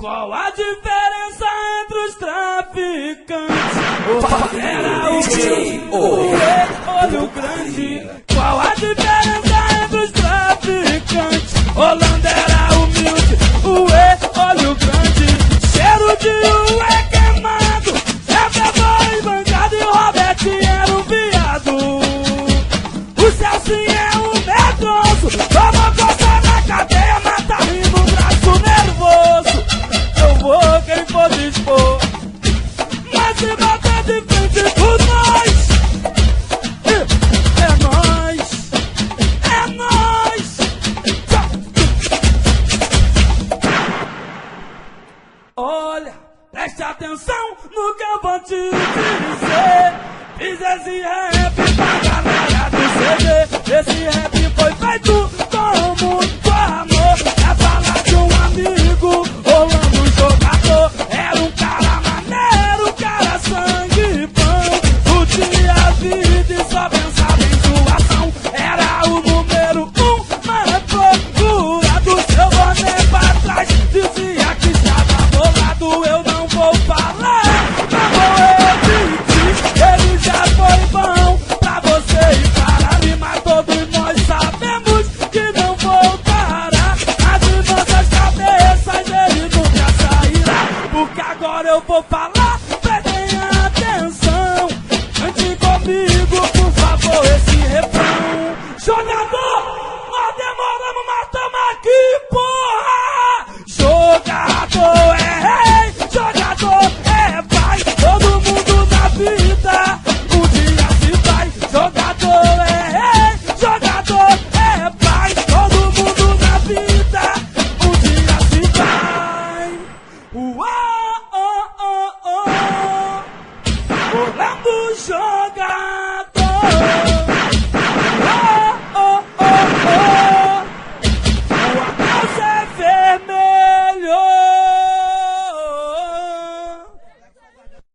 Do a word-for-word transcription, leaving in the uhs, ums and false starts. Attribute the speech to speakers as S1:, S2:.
S1: Qual a diferença entre os traficantes? O era o que? O olho grande. Qual a diferença entre os traficantes? Holanda era humilde, o E, olho grande. Cheiro de ué queimado, é playboy, bancada e Robert era um viado. O Celcinho é um medroso, toma coça na cadeia, mata rindo, braço nervoso. Eu vou quem for dispor, mas se bater de frente por nós, é nós, é nós. Olha, preste atenção no que eu vou te dizer. Fiz esse rap pra galera do C D. Esse rap foi feito com muito amor. É falar de um amigo, rolando jogador. Era um cara maneiro, um cara sangue bom. Curtia a vida e só pensava em zoação. Era o número um, mas procurado. Seu boné pra trás, dizia que estava bolado. Eu não vou falar, não vou repetir. Ele já foi bom pra você e para mim, mas todos nós sabemos que não voltará. Mas em nossas cabeças ele nunca sairá. Porque agora eu vou falar, prestem atenção. Cante comigo, por favor, esse refrão. Jogador, nós demoramos, mas tamo aqui, porra! Jogador é rei, jogador é pai. Todo mundo na vida um dia se vai. Jogador é rei, jogador é pai. Todo mundo na vida um dia se vai. Uau, oh, oh, oh. Rolando o jogo.